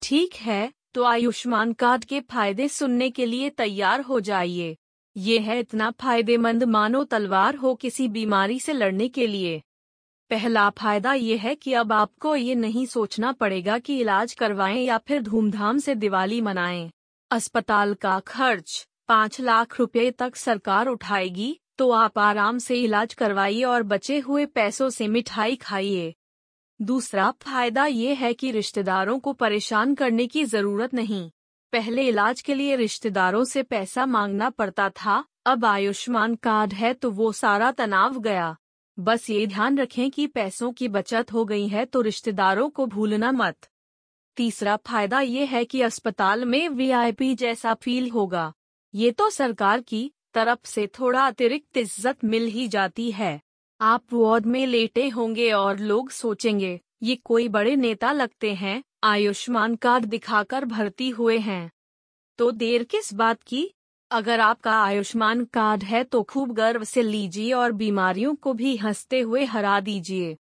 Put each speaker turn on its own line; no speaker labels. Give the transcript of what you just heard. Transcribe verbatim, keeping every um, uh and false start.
ठीक है, तो आयुष्मान कार्ड के फायदे सुनने के लिए तैयार हो जाइए। ये है इतना फायदेमंद मानो तलवार हो किसी बीमारी से लड़ने के लिए। पहला फायदा ये है कि अब आपको ये नहीं सोचना पड़ेगा कि इलाज करवाएं या फिर धूमधाम से दिवाली मनाएं। अस्पताल का खर्च पाँच लाख रुपए तक सरकार उठाएगी, तो आप आराम से इलाज करवाइए और बचे हुए पैसों से मिठाई खाइए। दूसरा फायदा ये है कि रिश्तेदारों को परेशान करने की जरूरत नहीं। पहले इलाज के लिए रिश्तेदारों से पैसा मांगना पड़ता था, अब आयुष्मान कार्ड है तो वो सारा तनाव गया। बस ये ध्यान रखें कि पैसों की बचत हो गई है तो रिश्तेदारों को भूलना मत। तीसरा फायदा ये है कि अस्पताल में वी आई पी जैसा फील होगा। ये तो सरकार की तरफ से थोड़ा अतिरिक्त इज्जत मिल ही जाती है। आप वार्ड में लेटे होंगे और लोग सोचेंगे, ये कोई बड़े नेता लगते हैं, आयुष्मान कार्ड दिखाकर भर्ती हुए हैं। तो देर किस बात की? अगर आपका आयुष्मान कार्ड है तो खूब गर्व से लीजिए और बीमारियों को भी हंसते हुए हरा दीजिए।